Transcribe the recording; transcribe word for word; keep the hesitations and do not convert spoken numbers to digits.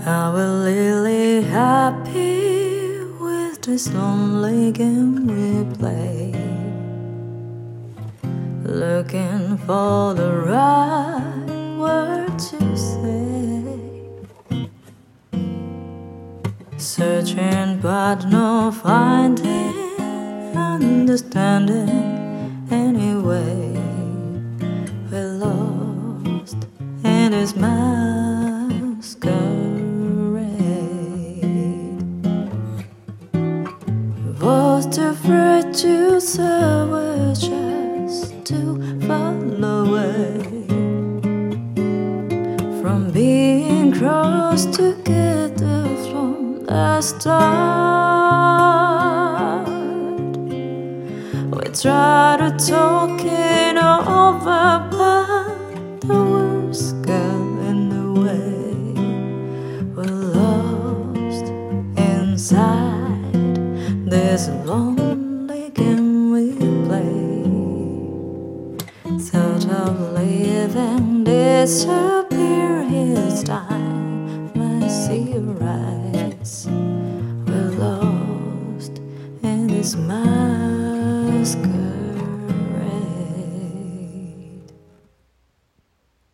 Are we really happy with this lonely game we play? Looking for the right word to say, searching but no finding, understanding anyway. We're lost in this masquerade. Was too afraid to say we're just too far away from being crossed together from the start. We try to talk it over, but the words get in the way. We're lost inside this lonely game we play. Thought of leaving, disappear each time I see your eyes. We're lost in this masquerade.